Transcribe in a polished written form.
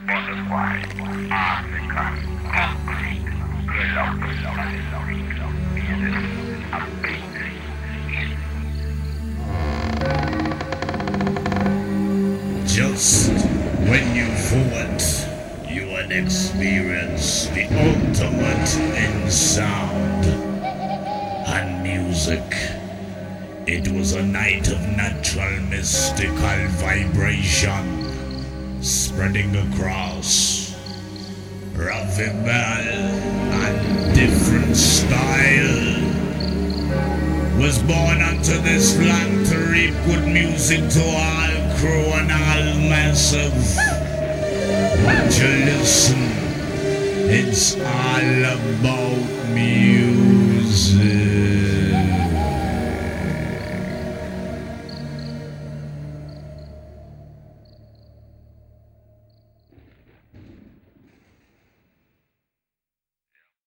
Uruguay, África, Hungary, Colombia, just when you thought you had experienced the ultimate in sound and music, it was a night of natural mystical vibration spreading across Ravival and different style was born unto this land to reap good music to all crew and all massive. Won't you listen? It's all about music.